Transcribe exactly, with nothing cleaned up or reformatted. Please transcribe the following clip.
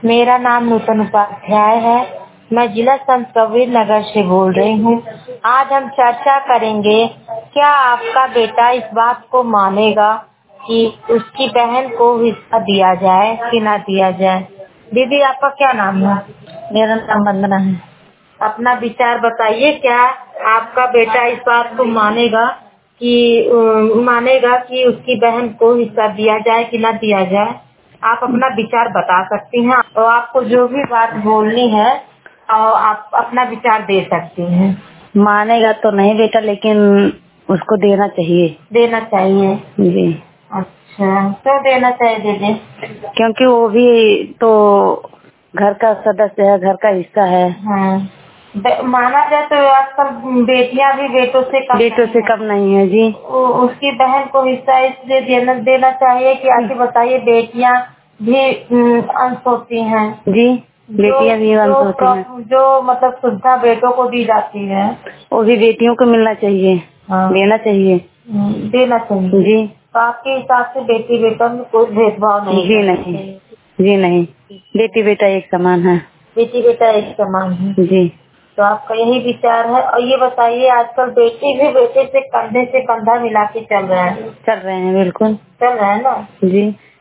मेरा नाम नूतन उपाध्याय है। मैं जिला संत कबीर नगर से बोल रही हूँ। आज हम चर्चा करेंगे, क्या आपका बेटा इस बात को मानेगा कि उसकी बहन को हिस्सा दिया जाए कि ना दिया जाए। दीदी, आपका क्या नाम है? मेरा नाम वंदना है। अपना विचार बताइए, क्या आपका बेटा इस बात को मानेगा कि मानेगा कि उसकी बहन को हिस्सा दिया जाए कि ना दिया जाए। आप अपना विचार बता सकती हैं और आपको जो भी बात बोलनी है और आप अपना विचार दे सकती हैं। मानेगा तो नहीं बेटा, लेकिन उसको देना चाहिए। देना चाहिए जी। अच्छा, क्यों तो देना चाहिए दीदी? क्योंकि वो भी तो घर का सदस्य है, घर का हिस्सा है। हाँ, माना जाए तो आजकल बेटियां भी बेटों से कम बेटों से कम नहीं है जी। उसकी बहन को हिस्सा इसलिए देना देना चाहिए कि आगे बताइए, बेटियां भी अंश होती हैं जी। बेटियां भी अंश होती हैं, जो मतलब सुविधा बेटों को दी जाती है वो भी बेटियों को मिलना चाहिए। हाँ। देना चाहिए। देना चाहिए जी। तो आपके हिसाब से बेटी बेटा में कोई भेदभाव नहीं? जी नहीं, जी नहीं, बेटी बेटा एक समान है। बेटी बेटा एक समान है जी। तो आपका यही विचार है। और ये बताइए, आजकल बेटी भी बेटे से कंधे से कंधा मिला के चल रहा है? चल रहे हैं, बिल्कुल चल रहा है ना जी।